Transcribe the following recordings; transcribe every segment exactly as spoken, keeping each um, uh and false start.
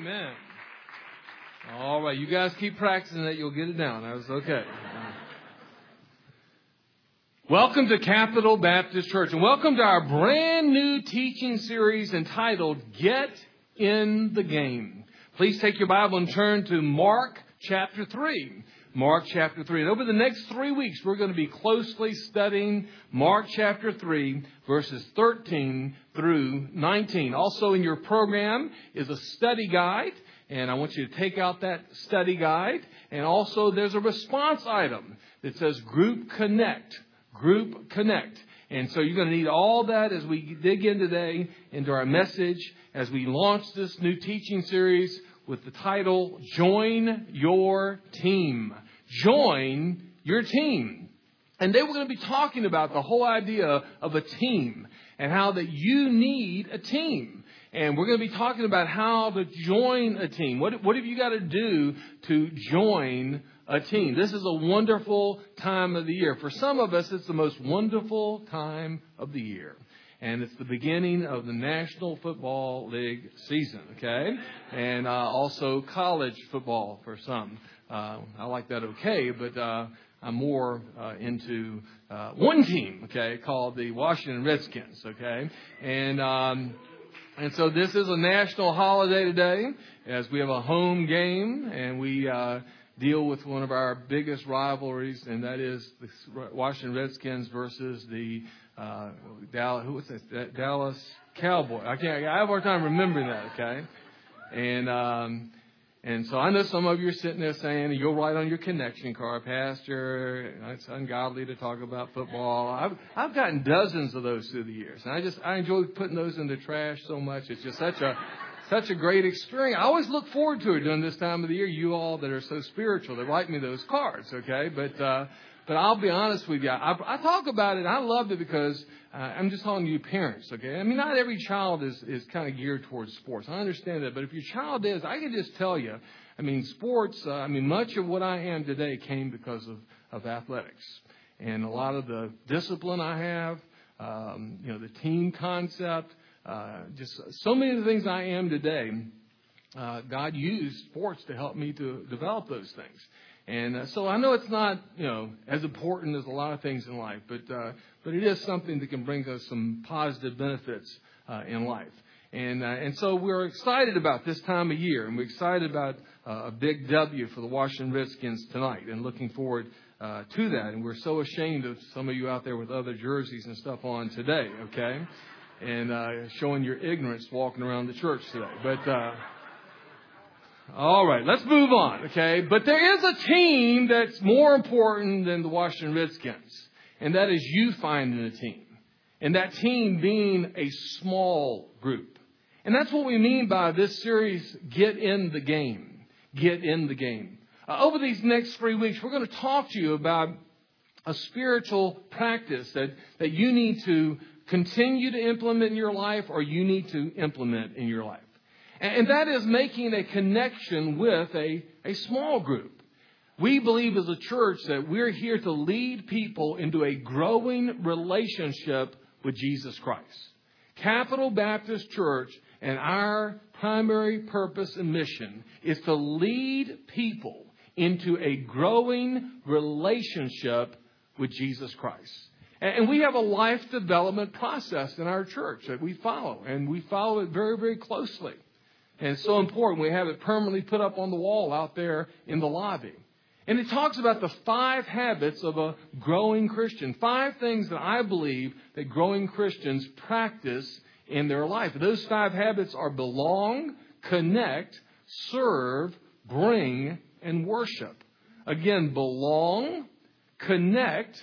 Amen. All right, you guys keep practicing that. You'll get it down. That was okay. Welcome to Capital Baptist Church, and welcome to our brand new teaching series entitled Get in the Game. Please take your Bible and turn to Mark chapter three. Mark chapter three. And over the next three weeks, we're going to be closely studying Mark chapter three, verses thirteen through nineteen. Also in your program is a study guide. And I want you to take out that study guide. And also there's a response item that says Group Connect. Group Connect. And so you're going to need all that as we dig in today into our message as we launch this new teaching series with the title, Join Your Team. Join your team. And they were going to be talking about the whole idea of a team and how that you need a team. And we're going to be talking about how to join a team. What, what have you got to do to join a team? This is a wonderful time of the year. For some of us, it's the most wonderful time of the year. And it's the beginning of the National Football League season, okay? And uh, also college football for some. Uh, I like that okay, but uh, I'm more uh, into uh, one team, okay, called the Washington Redskins, okay? And... Um, And so this is a national holiday today as we have a home game and we uh, deal with one of our biggest rivalries, and that is the Washington Redskins versus the uh, Dallas, who was that? Dallas Cowboys. I can't. I have a hard time remembering that. Okay, and um, and so I know some of you are sitting there saying you'll write on your connection card, Pastor, it's ungodly to talk about football. I've I've gotten dozens of those through the years, and I just I enjoy putting those in the trash so much. It's just such a such a great experience. I always look forward to it during this time of the year. You all that are so spiritual, that write me those cards, okay? But uh, but I'll be honest with you, I, I talk about it. I love it because uh, I'm just telling you, parents, okay? I mean, not every child is is kind of geared towards sports. I understand that, but if your child is, I can just tell you. I mean, sports, uh, I mean, much of what I am today came because of, of athletics. And a lot of the discipline I have, um, you know, the team concept, uh, just so many of the things I am today, uh, God used sports to help me to develop those things. And uh, so I know it's not, you know, as important as a lot of things in life, but uh, but it is something that can bring us some positive benefits uh, in life. And uh, and so we're excited about this time of year, and we're excited about uh, a big W for the Washington Redskins tonight, and looking forward uh, to that. And we're so ashamed of some of you out there with other jerseys and stuff on today, okay? And uh, showing your ignorance walking around the church today. But uh, all right, let's move on, okay? But there is a team that's more important than the Washington Redskins, and that is you finding a team, and that team being a small group. And that's what we mean by this series, Get in the Game. Get in the game. Uh, over these next three weeks, we're going to talk to you about a spiritual practice that, that you need to continue to implement in your life, or you need to implement in your life. And, and that is making a connection with a, a small group. We believe as a church that we're here to lead people into a growing relationship with Jesus Christ. Capital Baptist Church and our primary purpose and mission is to lead people into a growing relationship with Jesus Christ. And we have a life development process in our church that we follow, and we follow it very, very closely. And it's so important. We have it permanently put up on the wall out there in the lobby. And it talks about the five habits of a growing Christian. Five things that I believe that growing Christians practice in their life. Those five habits are belong, connect, serve, bring, and worship. Again, belong, connect,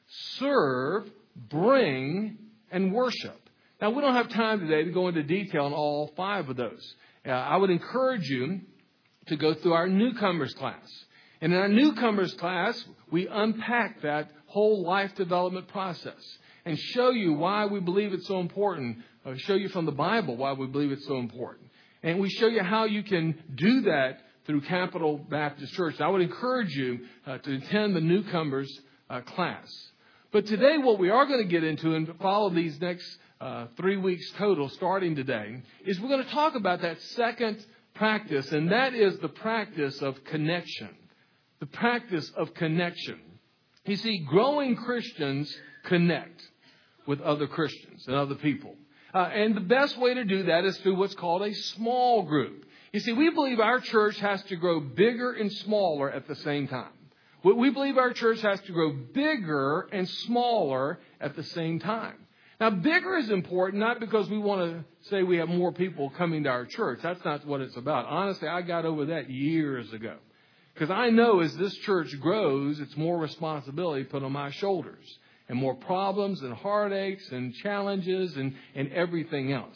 serve, bring, and worship. Now, we don't have time today to go into detail on all five of those. Uh, I would encourage you to go through our newcomers class. And in our newcomers class, we unpack that whole life development process and show you why we believe it's so important. Uh, show you from the Bible why we believe it's so important. And we show you how you can do that through Capital Baptist Church. I would encourage you uh, to attend the newcomers uh, class. But today what we are going to get into and follow these next uh, three weeks total starting today is we're going to talk about that second practice, and that is the practice of connection. The practice of connection. You see, growing Christians connect with other Christians and other people. Uh, and the best way to do that is through what's called a small group. You see, we believe our church has to grow bigger and smaller at the same time. We believe our church has to grow bigger and smaller at the same time. Now, bigger is important, not because we want to say we have more people coming to our church. That's not what it's about. Honestly, I got over that years ago. Because I know as this church grows, it's more responsibility put on my shoulders. And more problems and heartaches and challenges and, and everything else.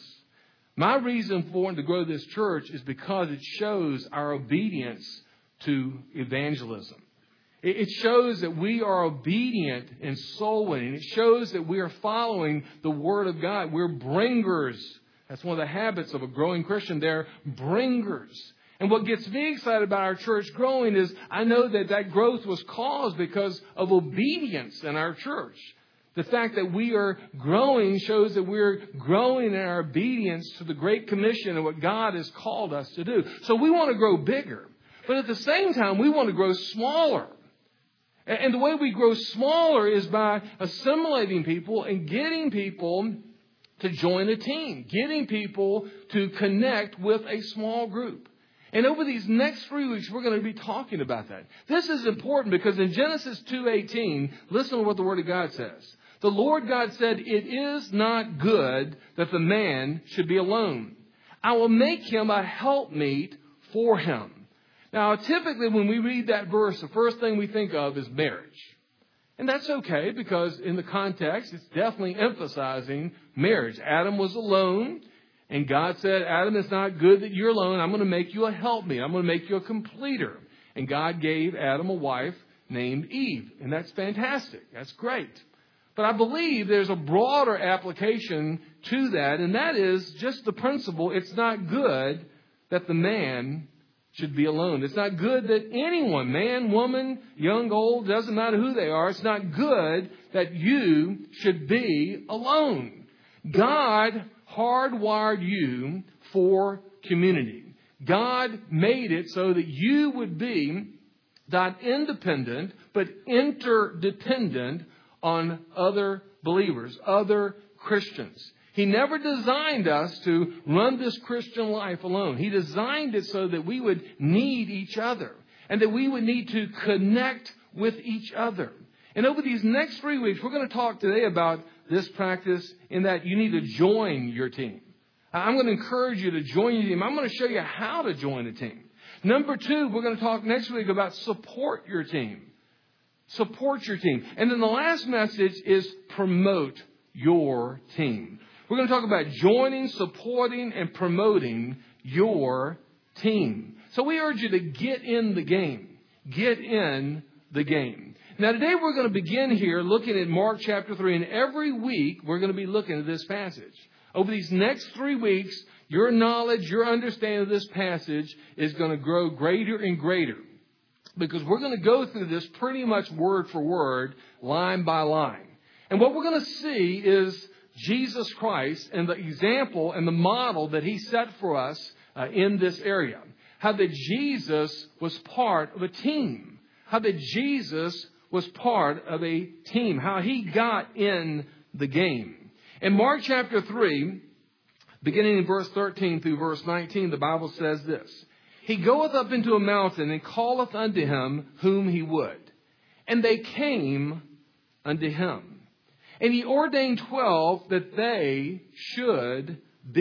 My reason for wanting to grow this church is because it shows our obedience to evangelism. It shows that we are obedient in soul winning. It shows that we are following the Word of God. We're bringers. That's one of the habits of a growing Christian. They're bringers. And what gets me excited about our church growing is I know that that growth was caused because of obedience in our church. The fact that we are growing shows that we're growing in our obedience to the Great Commission and what God has called us to do. So we want to grow bigger. But at the same time, we want to grow smaller. And the way we grow smaller is by assimilating people and getting people to join a team, getting people to connect with a small group. And over these next three weeks, we're going to be talking about that. This is important because in Genesis two eighteen, listen to what the Word of God says. The Lord God said, "It is not good that the man should be alone. I will make him a helpmeet for him." Now, typically when we read that verse, the first thing we think of is marriage. And that's okay because in the context, it's definitely emphasizing marriage. Adam was alone, and God said, "Adam, it's not good that you're alone. I'm going to make you a helpmeet. I'm going to make you a completer." And God gave Adam a wife named Eve. And that's fantastic. That's great. But I believe there's a broader application to that, and that is just the principle, it's not good that the man should be alone. It's not good that anyone, man, woman, young, old, doesn't matter who they are, it's not good that you should be alone. God hardwired you for community. God made it so that you would be not independent, but interdependent on other believers, other Christians. He never designed us to run this Christian life alone. He designed it so that we would need each other and that we would need to connect with each other. And over these next three weeks, we're going to talk today about this practice in that you need to join your team. I'm going to encourage you to join your team. I'm going to show you how to join a team. Number two, we're going to talk next week about support your team. Support your team. And then the last message is promote your team. We're going to talk about joining, supporting, and promoting your team. So we urge you to get in the game. Get in the game. Now today we're going to begin here looking at Mark chapter three. And every week we're going to be looking at this passage. Over these next three weeks, your knowledge, your understanding of this passage is going to grow greater and greater. Because we're going to go through this pretty much word for word, line by line. And what we're going to see is Jesus Christ and the example and the model that He set for us uh, in this area. How that Jesus was part of a team. How that Jesus was part of a team. How He got in the game. In Mark chapter three, beginning in verse thirteen through verse nineteen, the Bible says this. He goeth up into a mountain and calleth unto him whom he would. And they came unto him. And he ordained twelve that they should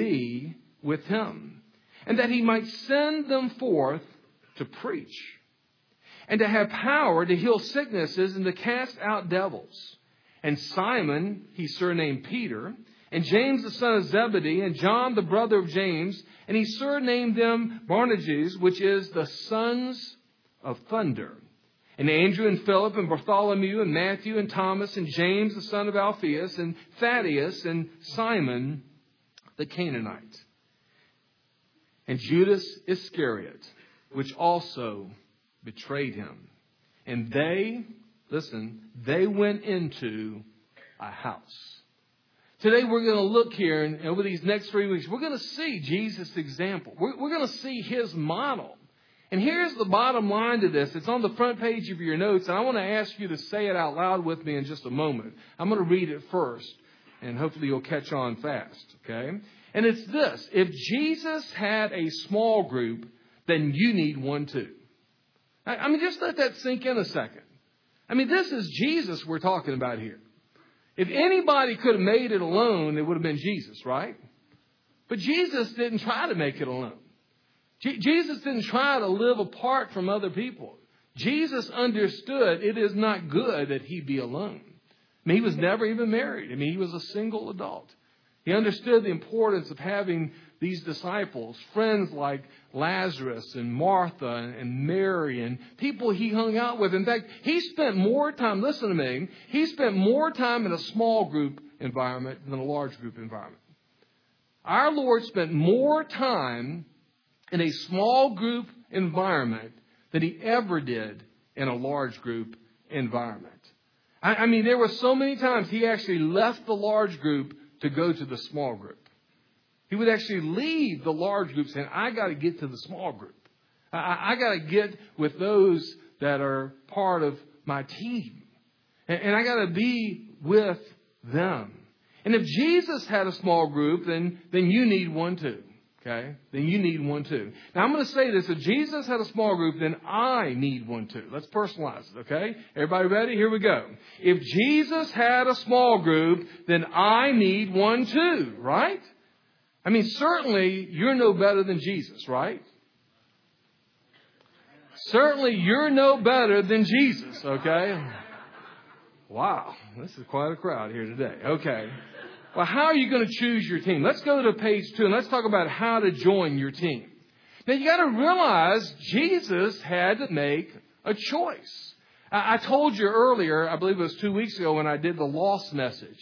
be with him. And that he might send them forth to preach. And to have power to heal sicknesses and to cast out devils. And Simon, he surnamed Peter. And James the son of Zebedee, and John the brother of James, and he surnamed them Boanerges, which is the sons of thunder. And Andrew and Philip and Bartholomew and Matthew and Thomas and James the son of Alphaeus and Thaddeus and Simon the Canaanite. And Judas Iscariot, which also betrayed him. And they, listen, they went into a house. Today we're going to look here, and over these next three weeks, we're going to see Jesus' example. We're, we're going to see his model. And here's the bottom line to this. It's on the front page of your notes, and I want to ask you to say it out loud with me in just a moment. I'm going to read it first, and hopefully you'll catch on fast, okay? And it's this. If Jesus had a small group, then you need one too. I, I mean, just let that sink in a second. I mean, this is Jesus we're talking about here. If anybody could have made it alone, it would have been Jesus, right? But Jesus didn't try to make it alone. Je- Jesus didn't try to live apart from other people. Jesus understood it is not good that he be alone. I mean, he was never even married. I mean, he was a single adult. He understood the importance of having these disciples, friends like Lazarus and Martha and Mary and people he hung out with. In fact, he spent more time, listen to me, he spent more time in a small group environment than a large group environment. Our Lord spent more time in a small group environment than he ever did in a large group environment. I, I mean, there were so many times he actually left the large group to go to the small group. He would actually leave the large group saying, I got to get to the small group. I, I got to get with those that are part of my team. And, and I got to be with them. And if Jesus had a small group, then, then you need one too. Okay? Then you need one too. Now I'm going to say this. If Jesus had a small group, then I need one too. Let's personalize it. Okay? Everybody ready? Here we go. If Jesus had a small group, then I need one too. Right? I mean, certainly you're no better than Jesus, right? Certainly you're no better than Jesus, okay? Wow, this is quite a crowd here today. Okay. Well, how are you going to choose your team? Let's go to page two and let's talk about how to join your team. Now, you got to realize Jesus had to make a choice. I told you earlier, I believe it was two weeks ago when I did the lost message,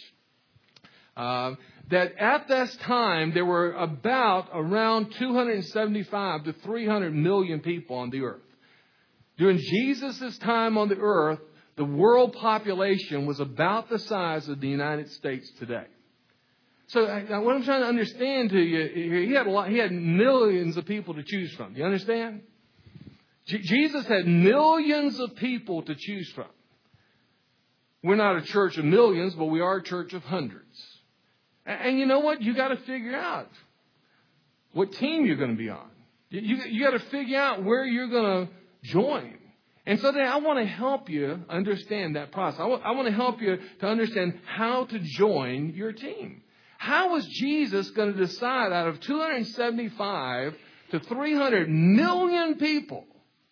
uh, that at this time there were about around two hundred seventy-five to three hundred million people on the earth. During Jesus' time on the earth, the world population was about the size of the United States today. So uh, what I'm trying to understand to you here, he had a lot, he had millions of people to choose from. Do you understand? J- Jesus had millions of people to choose from. We're not a church of millions, but we are a church of hundreds. And, and you know what? You got to figure out what team you're going to be on. You, you, you got to figure out where you're going to join. And so today I want to help you understand that process. I want, I want to help you to understand how to join your team. How was Jesus going to decide out of two hundred seventy-five to three hundred million people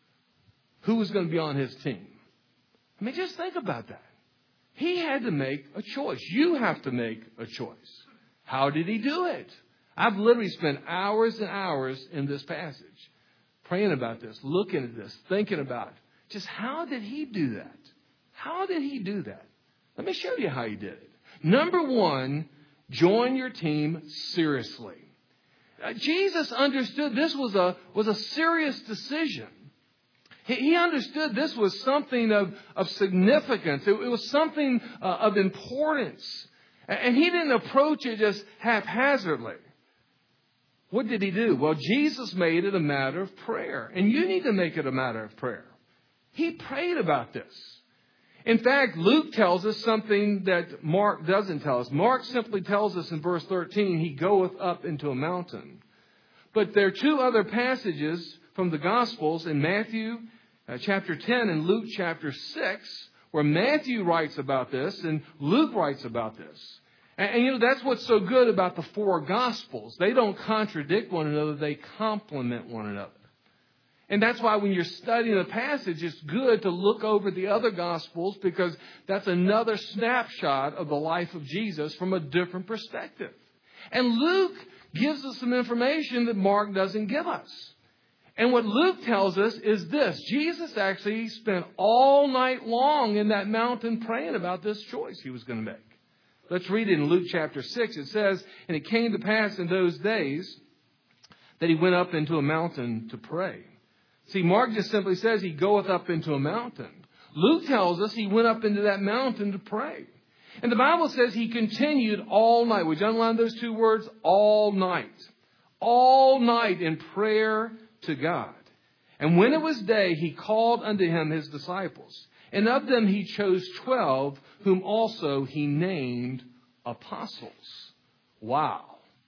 who was going to be on his team? I mean, just think about that. He had to make a choice. You have to make a choice. How did he do it? I've literally spent hours and hours in this passage praying about this, looking at this, thinking about it. Just how did he do that? How did he do that? Let me show you how he did it. Number one, join your team seriously. Uh, Jesus understood this was a, was a serious decision. He, he understood this was something of, of significance. It, it was something uh, of importance. And, and he didn't approach it just haphazardly. What did he do? Well, Jesus made it a matter of prayer. And you need to make it a matter of prayer. He prayed about this. In fact, Luke tells us something that Mark doesn't tell us. Mark simply tells us in verse thirteen, he goeth up into a mountain. But there are two other passages from the Gospels in Matthew uh, chapter ten and Luke chapter six, where Matthew writes about this and Luke writes about this. And, and you know, that's what's so good about the four Gospels. They don't contradict one another, they complement one another. And that's why when you're studying a passage, it's good to look over the other Gospels because that's another snapshot of the life of Jesus from a different perspective. And Luke gives us some information that Mark doesn't give us. And what Luke tells us is this. Jesus actually spent all night long in that mountain praying about this choice he was going to make. Let's read it in Luke chapter six. It says, and it came to pass in those days that he went up into a mountain to pray. See, Mark just simply says he goeth up into a mountain. Luke tells us he went up into that mountain to pray. And the Bible says he continued all night. Would you underline those two words? All night. All night in prayer to God. And when it was day, he called unto him his disciples. And of them he chose twelve, whom also he named apostles. Wow.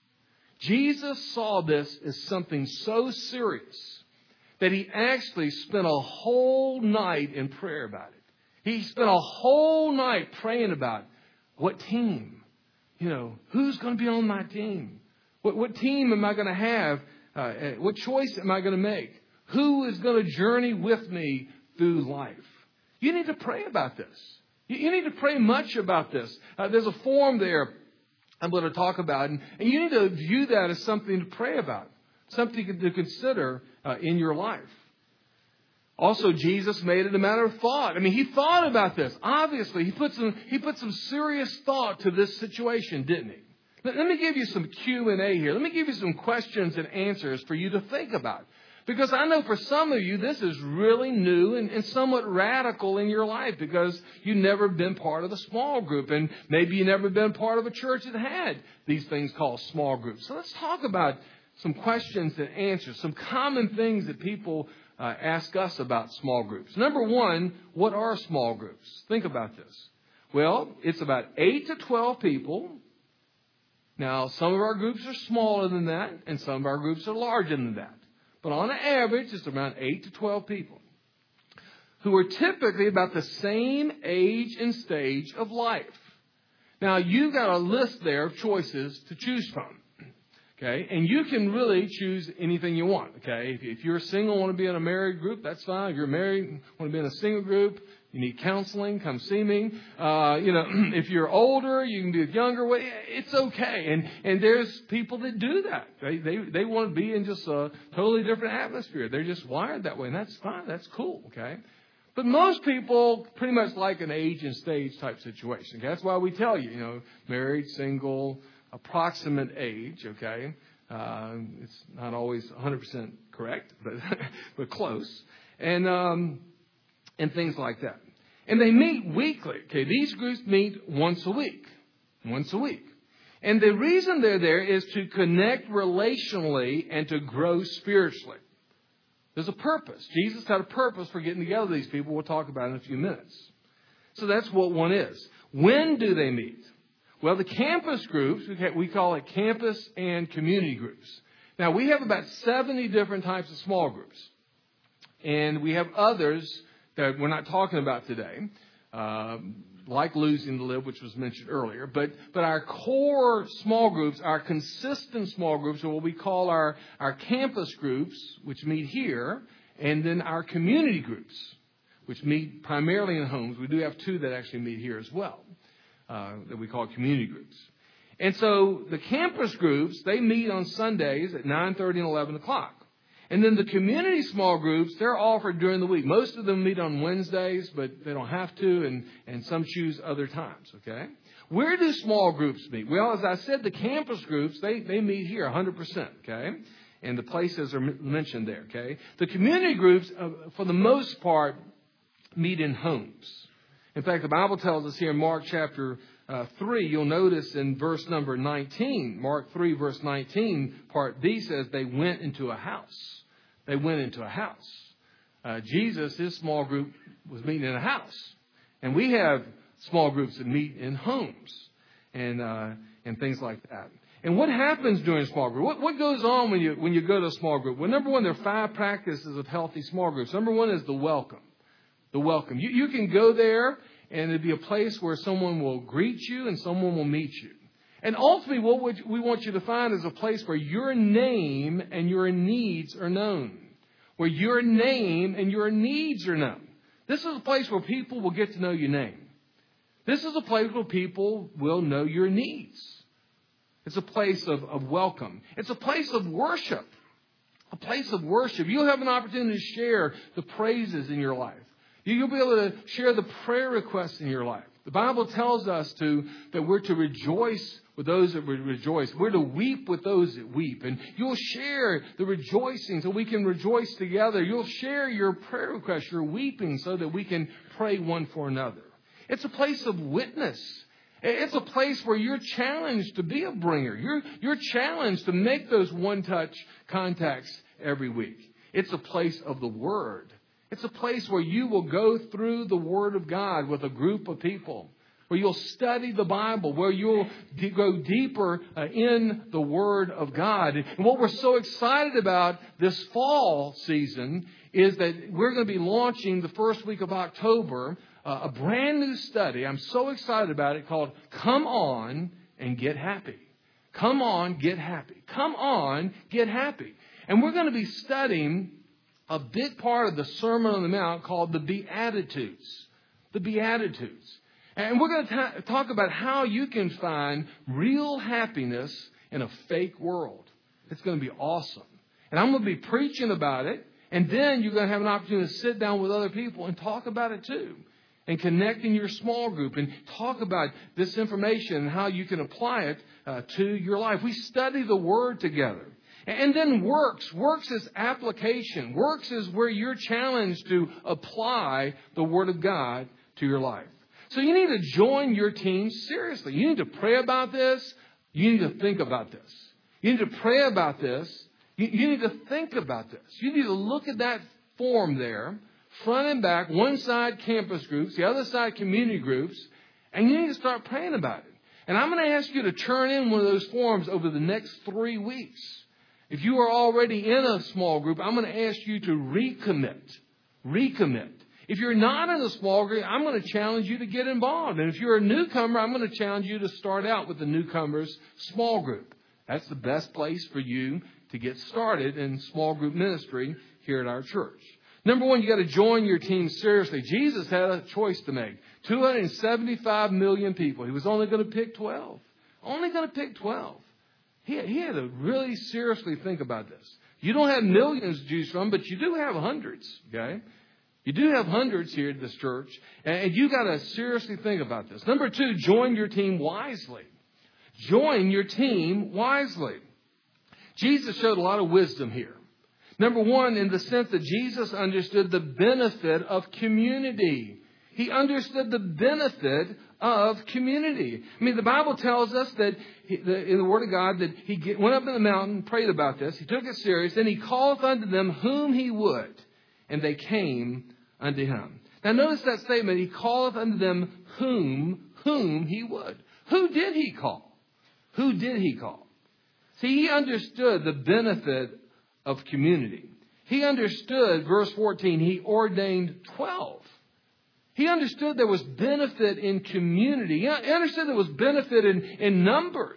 Jesus saw this as something so serious that he actually spent a whole night in prayer about it. He spent a whole night praying about what team, you know, who's going to be on my team? What, what team am I going to have? Uh, what choice am I going to make? Who is going to journey with me through life? You need to pray about this. You, you need to pray much about this. Uh, there's a form there I'm going to talk about, and, and you need to view that as something to pray about, something to consider uh, in your life. Also, Jesus made it a matter of thought. I mean, he thought about this. Obviously, he put some he put some serious thought to this situation, didn't he? Let, let me give you some Q and A here. Let me give you some questions and answers for you to think about. Because I know for some of you, this is really new and, and somewhat radical in your life because you've never been part of a small group. And maybe you've never been part of a church that had these things called small groups. So let's talk about some questions and answers, some common things that people uh, ask us about small groups. Number one, what are small groups? Think about this. Well, it's about eight to twelve people. Now, some of our groups are smaller than that, and some of our groups are larger than that. But on average, it's around eight to twelve people who are typically about the same age and stage of life. Now, you've got a list there of choices to choose from. Okay, and you can really choose anything you want. Okay, if, if you're single and want to be in a married group, that's fine. If you're married and want to be in a single group, you need counseling, come see me. Uh, you know, if you're older, you can be younger. It's okay. And and there's people that do that. They they they want to be in just a totally different atmosphere. They're just wired that way, and that's fine. That's cool. Okay. But most people pretty much like an age and stage type situation. Okay? That's why we tell you, you know, married, single, approximate age. Okay. Uh, it's not always one hundred percent correct, but but close. And um, and things like that. And they meet weekly. Okay, these groups meet once a week. Once a week. And the reason they're there is to connect relationally and to grow spiritually. There's a purpose. Jesus had a purpose for getting together these people. We'll talk about it in a few minutes. So that's what one is. When do they meet? Well, the campus groups, we call it campus and community groups. Now, we have about seventy different types of small groups. And we have others that we're not talking about today, uh, like Losing to Live, which was mentioned earlier. But but our core small groups, our consistent small groups, are what we call our, our campus groups, which meet here, and then our community groups, which meet primarily in homes. We do have two that actually meet here as well, uh, that we call community groups. And so the campus groups, they meet on Sundays at nine thirty and eleven o'clock. And then the community small groups, they're offered during the week. Most of them meet on Wednesdays, but they don't have to, and, and some choose other times, okay? Where do small groups meet? Well, as I said, the campus groups, they, they meet here one hundred percent, okay? And the places are m- mentioned there, okay? The community groups, uh, for the most part, meet in homes. In fact, the Bible tells us here in Mark chapter uh, three, you'll notice in verse number nineteen, Mark three, verse nineteen, part B says they went into a house. They went into a house. Uh, Jesus, his small group, was meeting in a house. And we have small groups that meet in homes and uh, and things like that. And what happens during a small group? What, what goes on when you when you go to a small group? Well, number one, there are five practices of healthy small groups. Number one is the welcome. The welcome. You, you can go there, and it'll be a place where someone will greet you and someone will meet you. And ultimately, what we want you to find is a place where your name and your needs are known. Where your name and your needs are known. This is a place where people will get to know your name. This is a place where people will know your needs. It's a place of, of welcome. It's a place of worship. A place of worship. You'll have an opportunity to share the praises in your life. You'll be able to share the prayer requests in your life. The Bible tells us to that we're to rejoice with those that rejoice. We're to weep with those that weep. And you'll share the rejoicing so we can rejoice together. You'll share your prayer requests, your weeping, so that we can pray one for another. It's a place of witness. It's a place where you're challenged to be a bringer. You're, you're challenged to make those one-touch contacts every week. It's a place of the Word. It's a place where you will go through the Word of God with a group of people, where you'll study the Bible, where you'll d- go deeper uh, in the Word of God. And what we're so excited about this fall season is that we're going to be launching the first week of October uh, a brand new study. I'm so excited about it, called Come On and Get Happy. Come on, get happy. Come on, get happy. And we're going to be studying a big part of the Sermon on the Mount called the Beatitudes. The Beatitudes. And we're going to ta- talk about how you can find real happiness in a fake world. It's going to be awesome. And I'm going to be preaching about it. And then you're going to have an opportunity to sit down with other people and talk about it too. And connect in your small group and talk about this information and how you can apply it uh, to your life. We study the Word together. And then works. Works is application. Works is where you're challenged to apply the Word of God to your life. So you need to join your team seriously. You need to pray about this. You need to think about this. You need to pray about this. You, you need to think about this. You need to look at that form there, front and back, one side campus groups, the other side community groups, and you need to start praying about it. And I'm going to ask you to turn in one of those forms over the next three weeks. If you are already in a small group, I'm going to ask you to recommit. Recommit. If you're not in a small group, I'm going to challenge you to get involved. And if you're a newcomer, I'm going to challenge you to start out with the newcomers small group. That's the best place for you to get started in small group ministry here at our church. Number one, you got to join your team seriously. Jesus had a choice to make. two hundred seventy-five million people. He was only going to pick twelve. Only going to pick twelve. He, he had to really seriously think about this. You don't have millions to choose from, but you do have hundreds, okay? You do have hundreds here at this church, and you got to seriously think about this. Number two, join your team wisely. Join your team wisely. Jesus showed a lot of wisdom here. Number one, in the sense that Jesus understood the benefit of community. He understood the benefit of community. I mean, the Bible tells us that he, the, in the Word of God that he get, went up in the mountain, prayed about this. He took it serious. Then he called unto them whom he would, and they came unto him. Now, notice that statement. He calleth unto them whom, whom he would. Who did he call? Who did he call? See, he understood the benefit of community. He understood, verse fourteen, he ordained twelve. He understood there was benefit in community. He understood there was benefit in, in numbers.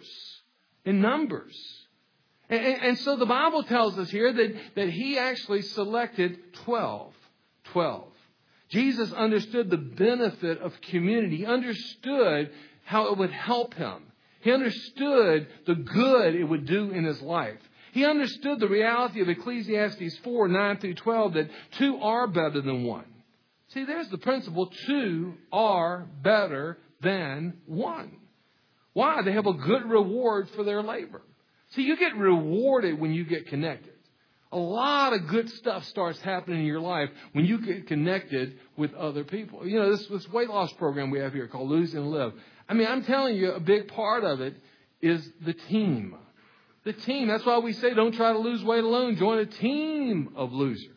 In numbers. And, and so the Bible tells us here that, that he actually selected twelve. twelve. Jesus understood the benefit of community. He understood how it would help him. He understood the good it would do in his life. He understood the reality of Ecclesiastes four, nine through twelve, that two are better than one. See, there's the principle. Two are better than one. Why? They have a good reward for their labor. See, you get rewarded when you get connected. A lot of good stuff starts happening in your life when you get connected with other people. You know, this, this weight loss program we have here called Lose and Live. I mean, I'm telling you, a big part of it is the team. The team. That's why we say don't try to lose weight alone. Join a team of losers.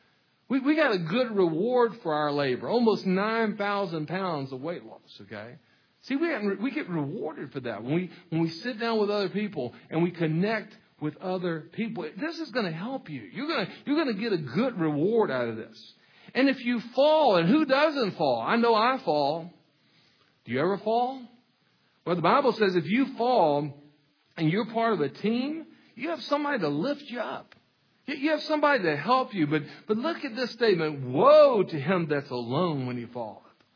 We we got a good reward for our labor. Almost nine thousand pounds of weight loss, okay? See, we get, we get rewarded for that. When we, when we sit down with other people and we connect with other people, this is going to help you. You're going to, you're going to get a good reward out of this. And if you fall, and who doesn't fall? I know I fall. Do you ever fall? Well, the Bible says if you fall and you're part of a team, you have somebody to lift you up. You have somebody to help you. But, but look at this statement. Woe to him that's alone when he falleth.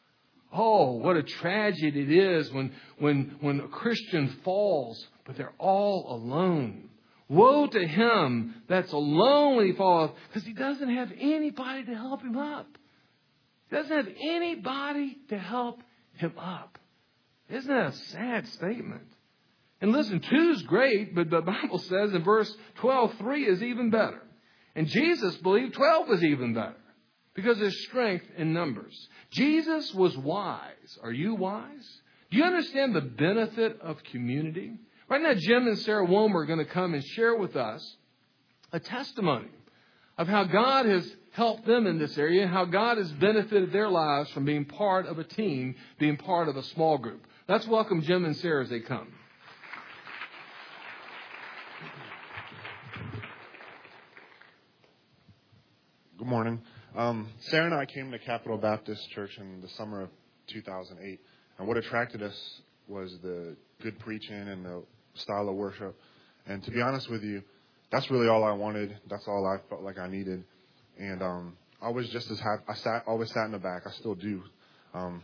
Oh, what a tragedy it is when, when, when a Christian falls, but they're all alone. Woe to him that's alone when he falleth, because he doesn't have anybody to help him up. He doesn't have anybody to help him up. Isn't that a sad statement? And listen, two is great, but the Bible says in verse twelve, three is even better. And Jesus believed twelve was even better because there's strength in numbers. Jesus was wise. Are you wise? Do you understand the benefit of community? Right now, Jim and Sarah Womer are going to come and share with us a testimony of how God has helped them in this area, how God has benefited their lives from being part of a team, being part of a small group. Let's welcome Jim and Sarah as they come. Good morning. Um, Sarah and I came to Capital Baptist Church in the summer of two thousand eight. And what attracted us was the good preaching and the style of worship. And to be honest with you, that's really all I wanted. That's all I felt like I needed. And um, I was just as happy. I sat, always sat in the back. I still do. Um,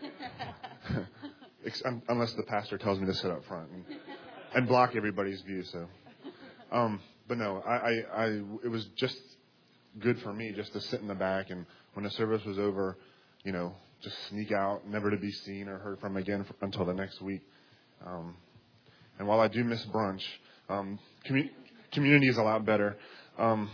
unless the pastor tells me to sit up front and, and block everybody's view. So, um, but no, I, I, I, it was just good for me just to sit in the back, and when the service was over, you know, just sneak out, never to be seen or heard from again for, until the next week. Um, and while I do miss brunch, um, commu- community is a lot better. Um,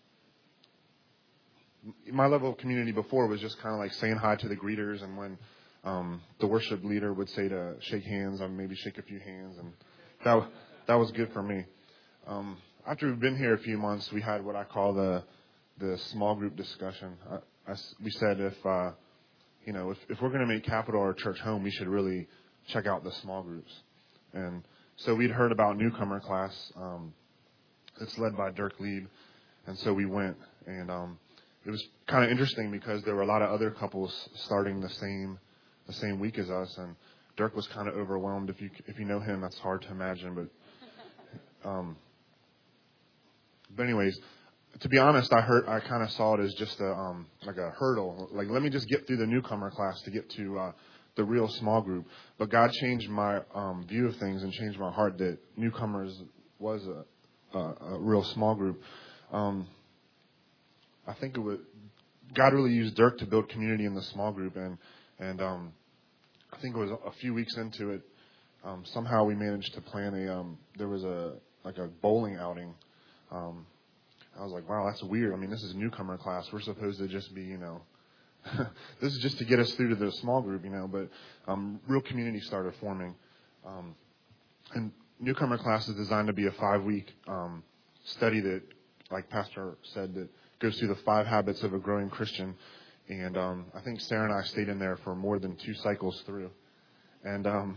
my level of community before was just kind of like saying hi to the greeters, and when um, the worship leader would say to shake hands, I would maybe shake a few hands, and that that was good for me. Um, after we've been here a few months, we had what I call the the small group discussion. I, I, we said if, uh, you know, if, if we're going to make Capital our church home, we should really check out the small groups. And so we'd heard about newcomer class. Um, it's led by Dirk Lieb. And so we went, and um, it was kind of interesting because there were a lot of other couples starting the same the same week as us. And Dirk was kind of overwhelmed. If you if you know him, that's hard to imagine. But um, but anyways, to be honest, I heard I kind of saw it as just a um, like a hurdle. Like, let me just get through the newcomer class to get to uh, the real small group. But God changed my um, view of things and changed my heart that newcomers was a, a, a real small group. Um, I think it would. God really used Dirk to build community in the small group, and and um, I think it was a few weeks into it. Um, somehow we managed to plan a. Um, there was a like a bowling outing. Um, I was like, wow, that's weird. I mean, this is a newcomer class. We're supposed to just be, you know, this is just to get us through to the small group, you know, but um, real community started forming. Um, and newcomer class is designed to be a five-week um, study that, like Pastor said, that goes through the five habits of a growing Christian. And um, I think Sarah and I stayed in there for more than two cycles through. And um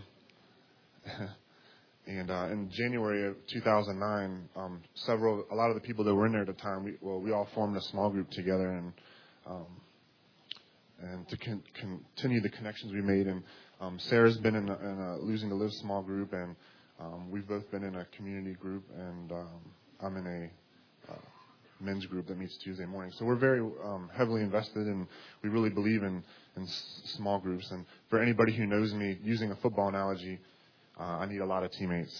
And uh, in January of two thousand nine, um, several, a lot of the people that were in there at the time, we, well, we all formed a small group together, and um, and to con- continue the connections we made. And um, Sarah's been in a, in a Losing to Live small group, and um, we've both been in a community group, and um, I'm in a uh, men's group that meets Tuesday morning. So we're very um, heavily invested, and we really believe in in s- small groups. And for anybody who knows me, using a football analogy, Uh, I need a lot of teammates.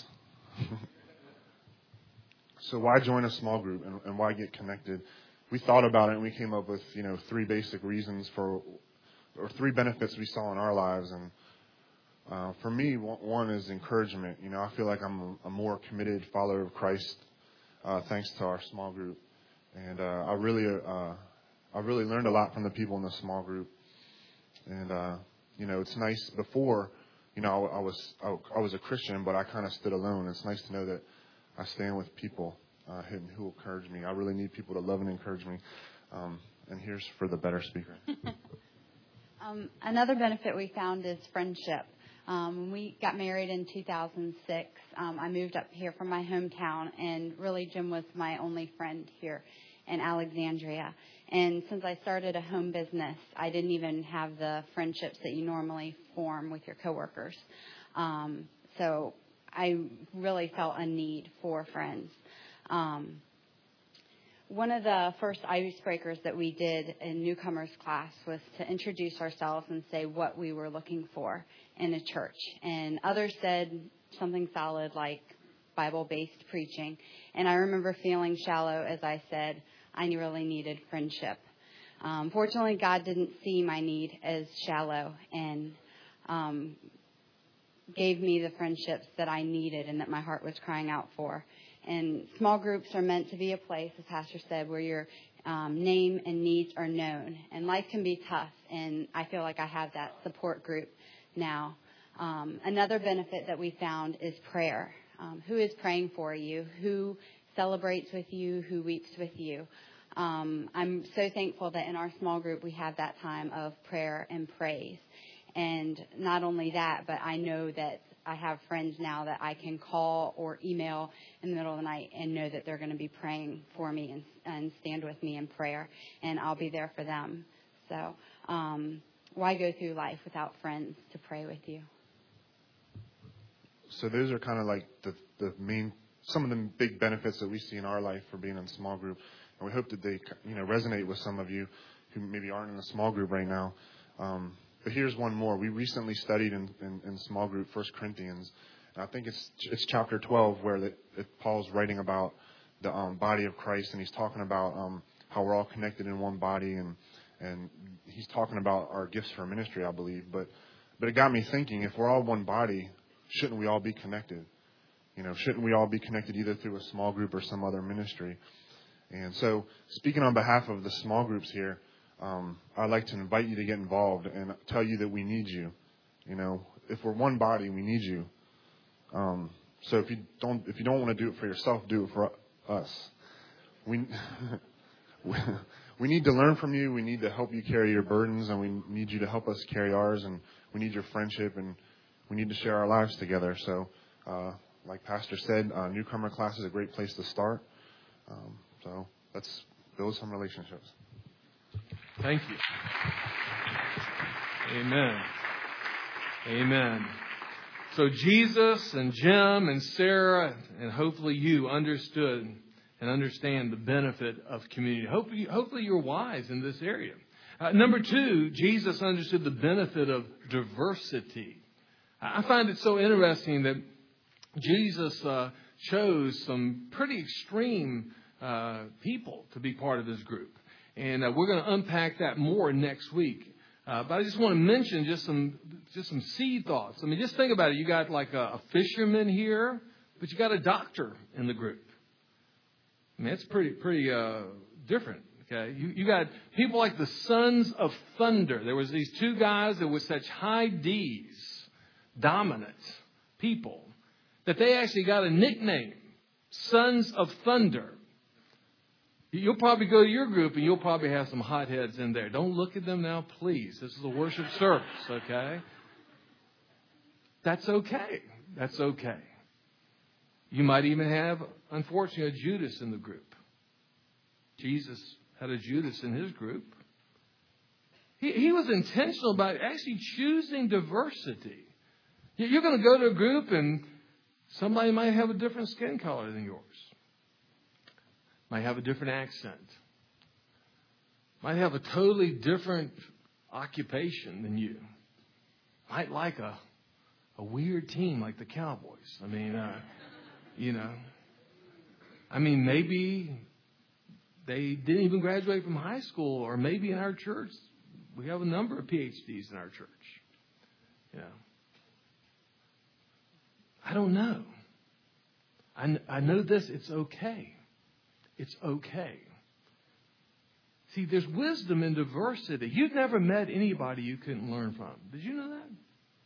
So why join a small group, and, and why get connected? We thought about it, and we came up with, you know, three basic reasons for, or three benefits we saw in our lives. And uh, for me, one is encouragement. You know, I feel like I'm a, a more committed follower of Christ uh, thanks to our small group. And uh, I really, uh, I really learned a lot from the people in the small group. And uh, you know, it's nice before. You know, I was I was a Christian, but I kind of stood alone. It's nice to know that I stand with people uh, who will encourage me. I really need people to love and encourage me. Um, and here's for the better speaker. um, another benefit we found is friendship. Um, when we got married in two thousand six, um, I moved up here from my hometown, and really Jim was my only friend here in Alexandria. And since I started a home business, I didn't even have the friendships that you normally form with your coworkers. Um, so I really felt a need for friends. Um, one of the first icebreakers that we did in newcomers class was to introduce ourselves and say what we were looking for in a church. And others said something solid like Bible-based preaching. And I remember feeling shallow as I said, I really needed friendship. Um, fortunately, God didn't see my need as shallow and um, gave me the friendships that I needed and that my heart was crying out for. And small groups are meant to be a place, as Pastor said, where your um, name and needs are known. And life can be tough, and I feel like I have that support group now. Um, another benefit that we found is prayer. Um, who is praying for you? Who celebrates with you? Who weeps with you? Um, I'm so thankful that in our small group we have that time of prayer and praise. And not only that, but I know that I have friends now that I can call or email in the middle of the night and know that they're going to be praying for me and, and stand with me in prayer, and I'll be there for them. So um, why go through life without friends to pray with you? So those are kind of like the, the main, some of the big benefits that we see in our life for being in a small group. And we hope that they, you know, resonate with some of you who maybe aren't in a small group right now. Um, but here's one more. We recently studied in, in, in small group First Corinthians. And I think it's it's chapter twelve where the, it, Paul's writing about the um, body of Christ. And he's talking about um, how we're all connected in one body. And, and he's talking about our gifts for ministry, I believe. But, but it got me thinking, if we're all one body, shouldn't we all be connected? You know, shouldn't we all be connected either through a small group or some other ministry? And so, speaking on behalf of the small groups here, um, I'd like to invite you to get involved and tell you that we need you. You know, if we're one body, we need you. Um, so if you don't, if you don't want to do it for yourself, do it for us. We we need to learn from you. We need to help you carry your burdens, and we need you to help us carry ours. And we need your friendship, and we need to share our lives together. So, uh, like Pastor said, uh, newcomer class is a great place to start. Um, So let's build some relationships. Thank you. Amen. Amen. So Jesus and Jim and Sarah and hopefully you understood and understand the benefit of community. Hopefully, hopefully you're wise in this area. Uh, number two, Jesus understood the benefit of diversity. I find it so interesting that Jesus uh, chose some pretty extreme Uh, people to be part of this group. And uh, we're going to unpack that more next week. Uh, but I just want to mention just some just some seed thoughts. I mean, just think about it. You got like a, a fisherman here, but you got a doctor in the group. I mean, it's pretty pretty uh, different. Okay, you you got people like the Sons of Thunder. There was these two guys that were such high D's, dominant people, that they actually got a nickname, Sons of Thunder. You'll probably go to your group and you'll probably have some hotheads in there. Don't look at them now, please. This is a worship service, okay? That's okay. That's okay. You might even have, unfortunately, a Judas in the group. Jesus had a Judas in his group. He, he was intentional about actually choosing diversity. You're going to go to a group and somebody might have a different skin color than yours. Might have a different accent. Might have a totally different occupation than you. Might like a a weird team like the Cowboys. I mean, uh, you know. I mean, maybe they didn't even graduate from high school, or maybe in our church we have a number of P H Ds in our church. You know. I don't know. I, I know this. It's okay. It's okay. See, there's wisdom in diversity. You've never met anybody you couldn't learn from. Did you know that?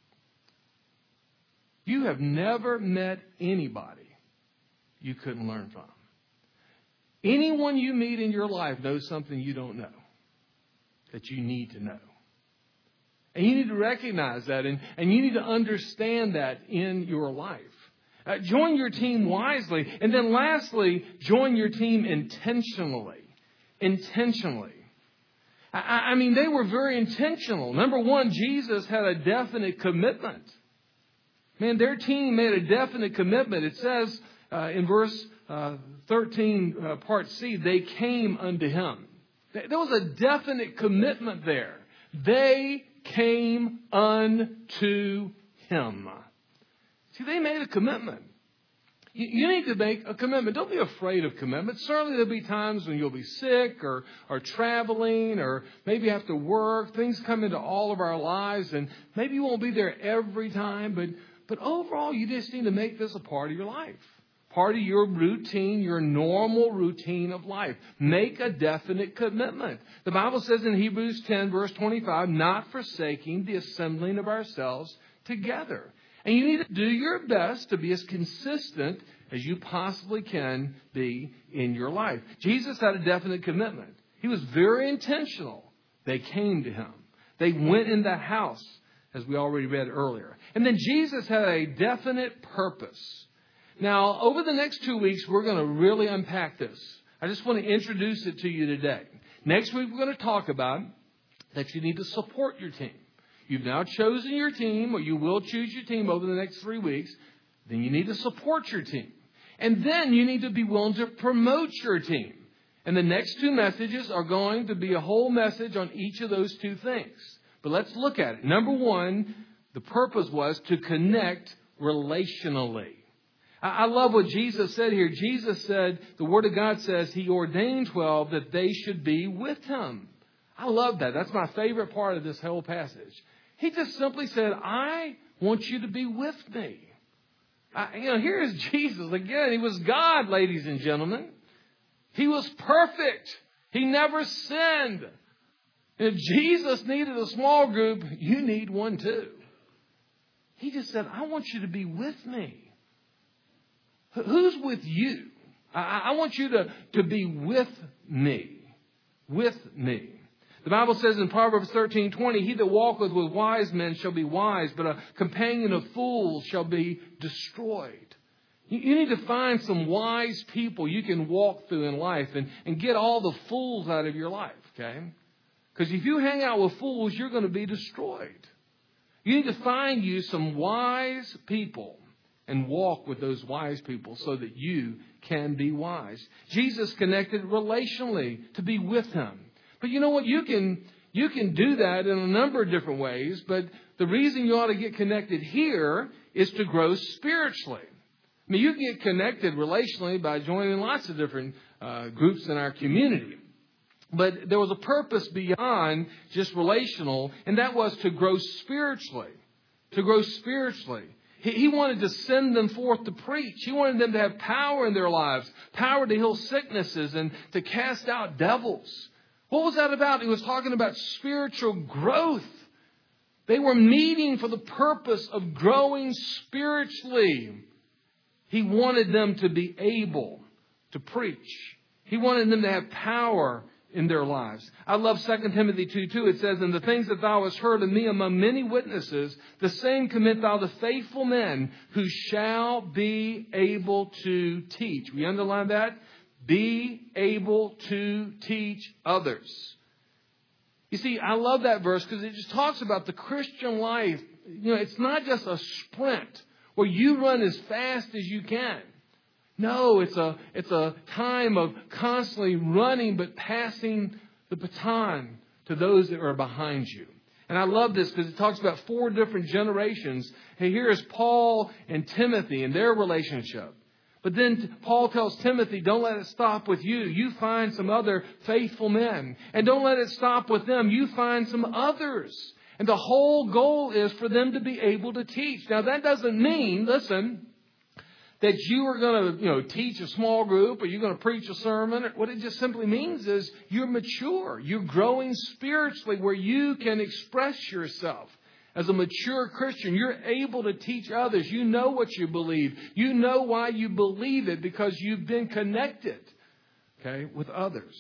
You have never met anybody you couldn't learn from. Anyone you meet in your life knows something you don't know that you need to know. And you need to recognize that, and, and you need to understand that in your life. Uh, join your team wisely. And then lastly, join your team intentionally. Intentionally. I, I mean, they were very intentional. Number one, Jesus had a definite commitment. Man, their team made a definite commitment. It says uh, in verse uh, thirteen, uh, part C, they came unto him. There was a definite commitment there. They came unto him. See, they made a commitment. You, you need to make a commitment. Don't be afraid of commitment. Certainly there'll be times when you'll be sick or, or traveling or maybe have to work. Things come into all of our lives, and maybe you won't be there every time, but, but overall you just need to make this a part of your life. Part of your routine, your normal routine of life. Make a definite commitment. The Bible says in Hebrews ten, verse twenty-five, not forsaking the assembling of ourselves together. And you need to do your best to be as consistent as you possibly can be in your life. Jesus had a definite commitment. He was very intentional. They came to him. They went in the house, as we already read earlier. And then Jesus had a definite purpose. Now, over the next two weeks, we're going to really unpack this. I just want to introduce it to you today. Next week, we're going to talk about that you need to support your team. You've now chosen your team, or you will choose your team over the next three weeks. Then you need to support your team. And then you need to be willing to promote your team. And the next two messages are going to be a whole message on each of those two things. But let's look at it. Number one, the purpose was to connect relationally. I love what Jesus said here. Jesus said, the Word of God says he ordained twelve that they should be with him. I love that. That's my favorite part of this whole passage. He just simply said, I want you to be with me. I, you know, here is Jesus again. He was God, ladies and gentlemen. He was perfect. He never sinned. If Jesus needed a small group, you need one too. He just said, I want you to be with me. Who's with you? I, I want you to, to be with me. With me. The Bible says in Proverbs thirteen twenty, he that walketh with wise men shall be wise, but a companion of fools shall be destroyed. You, you need to find some wise people you can walk through in life and, and get all the fools out of your life, okay? Because if you hang out with fools, you're going to be destroyed. You need to find you some wise people and walk with those wise people so that you can be wise. Jesus connected relationally to be with him. But you know what? You can you can do that in a number of different ways. But the reason you ought to get connected here is to grow spiritually. I mean, you can get connected relationally by joining lots of different uh, groups in our community. But there was a purpose beyond just relational, and that was to grow spiritually. To grow spiritually. He, he wanted to send them forth to preach. He wanted them to have power in their lives, power to heal sicknesses and to cast out devils. What was that about? He was talking about spiritual growth. They were meeting for the purpose of growing spiritually. He wanted them to be able to preach. He wanted them to have power in their lives. I love Second Timothy two two. It says, and the things that thou hast heard of me among many witnesses, the same commit thou to faithful men who shall be able to teach. We underline that? Be able to teach others. You see, I love that verse because it just talks about the Christian life. You know, it's not just a sprint where you run as fast as you can. No, it's a it's a time of constantly running but passing the baton to those that are behind you. And I love this because it talks about four different generations. Hey, here is Paul and Timothy and their relationship. But then Paul tells Timothy, don't let it stop with you. You find some other faithful men. And don't let it stop with them. You find some others. And the whole goal is for them to be able to teach. Now, that doesn't mean, listen, that you are going to, you know, teach a small group or you're going to preach a sermon. What it just simply means is you're mature. You're growing spiritually where you can express yourself. As a mature Christian, you're able to teach others. You know what you believe. You know why you believe it because you've been connected, okay, with others.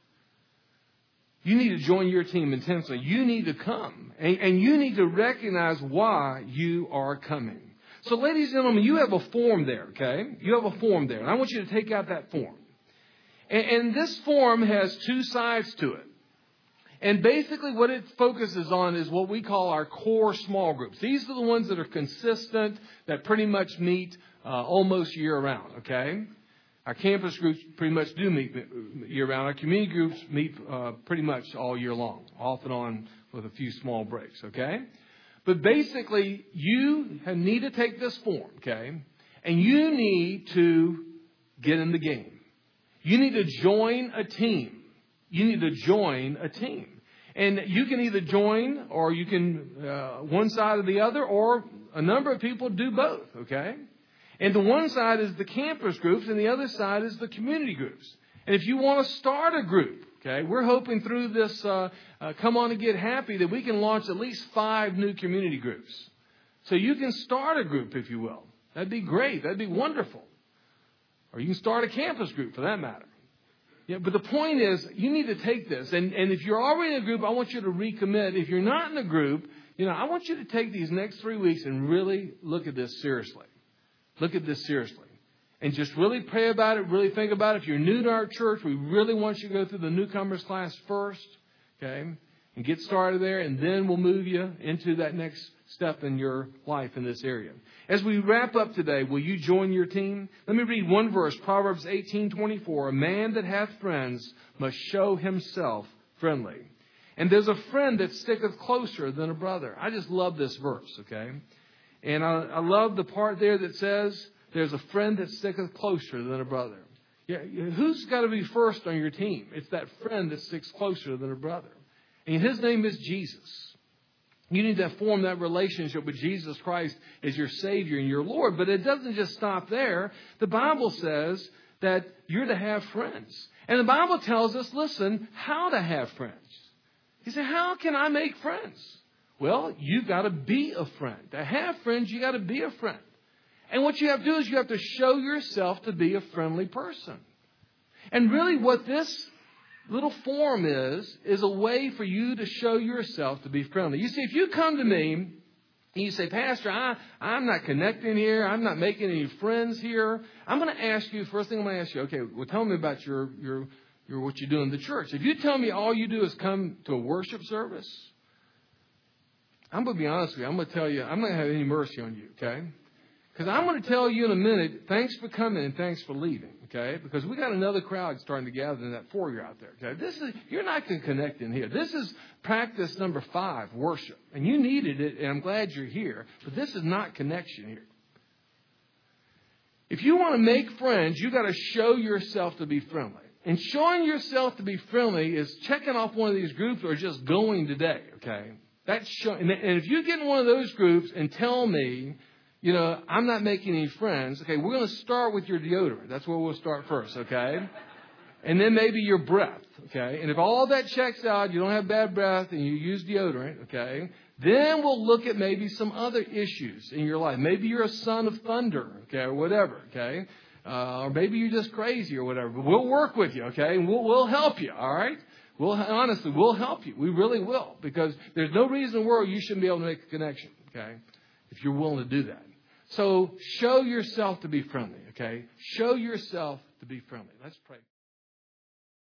You need to join your team intensely. You need to come. And, and you need to recognize why you are coming. So, ladies and gentlemen, you have a form there, okay? You have a form there. And I want you to take out that form. And, and this form has two sides to it. And basically what it focuses on is what we call our core small groups. These are the ones that are consistent, that pretty much meet uh, almost year-round, okay? Our campus groups pretty much do meet year-round. Our community groups meet uh, pretty much all year long, off and on with a few small breaks, okay? But basically, you need to take this form, okay? And you need to get in the game. You need to join a team. You need to join a team. And you can either join or you can, uh, one side or the other, or a number of people do both, okay? And the one side is the campus groups and the other side is the community groups. And if you want to start a group, okay, we're hoping through this uh, uh, Come On and Get Happy that we can launch at least five new community groups. So you can start a group, if you will. That'd be great. That'd be wonderful. Or you can start a campus group, for that matter. Yeah, but the point is, you need to take this. And, and if you're already in a group, I want you to recommit. If you're not in a group, you know, I want you to take these next three weeks and really look at this seriously. Look at this seriously. And just really pray about it, really think about it. If you're new to our church, we really want you to go through the newcomers class first, okay, and get started there, and then we'll move you into that next step in your life in this area. As we wrap up today, will you join your team? Let me read one verse, Proverbs eighteen twenty-four. A man that hath friends must show himself friendly. And there's a friend that sticketh closer than a brother. I just love this verse, okay? And I, I love the part there that says, there's a friend that sticketh closer than a brother. Yeah, who's got to be first on your team? It's that friend that sticks closer than a brother. And his name is Jesus. You need to form that relationship with Jesus Christ as your Savior and your Lord. But it doesn't just stop there. The Bible says that you're to have friends. And the Bible tells us, listen, how to have friends. You say, how can I make friends? Well, you've got to be a friend. To have friends, you've got to be a friend. And what you have to do is you have to show yourself to be a friendly person. And really what this little form is, is a way for you to show yourself to be friendly. You see, if you come to me and you say, Pastor, I, I'm not connecting here. I'm not making any friends here. I'm going to ask you, first thing I'm going to ask you, okay, well, tell me about your, your, your, what you do in the church. If you tell me all you do is come to a worship service, I'm going to be honest with you. I'm going to tell you, I'm not going to have any mercy on you, okay? Because I'm going to tell you in a minute, thanks for coming and thanks for leaving, okay? Because we got another crowd starting to gather in that foyer out there, okay? This is, you're not going to connect in here. This is practice number five, worship. And you needed it, and I'm glad you're here. But this is not connection here. If you want to make friends, you got to show yourself to be friendly. And showing yourself to be friendly is checking off one of these groups or just going today, okay? That's show, and if you get in one of those groups and tell me, you know, I'm not making any friends. Okay, we're going to start with your deodorant. That's where we'll start first, okay? And then maybe your breath, okay? And if all that checks out, you don't have bad breath and you use deodorant, okay? Then we'll look at maybe some other issues in your life. Maybe you're a son of thunder, okay, or whatever, okay? Uh, or maybe you're just crazy or whatever. But we'll work with you, okay? And we'll, we'll help you, all right? We'll, honestly, we'll help you. We really will. Because there's no reason in the world you shouldn't be able to make a connection, okay? If you're willing to do that. So show yourself to be friendly, okay? Show yourself to be friendly. Let's pray.